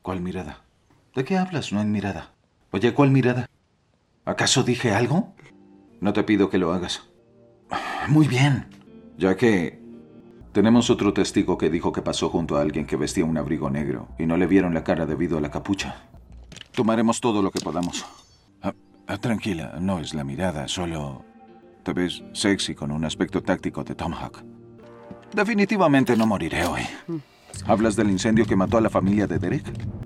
¿Cuál mirada? ¿De qué hablas? No hay mirada. Oye, ¿cuál mirada? ¿Acaso dije algo? No te pido que lo hagas. Muy bien. Ya que tenemos otro testigo que dijo que pasó junto a alguien que vestía un abrigo negro y no le vieron la cara debido a la capucha. Tomaremos todo lo que podamos. Tranquila, no es la mirada, solo te ves sexy con un aspecto táctico de Tomahawk. Definitivamente no moriré hoy. ¿Hablas del incendio que mató a la familia de Derek?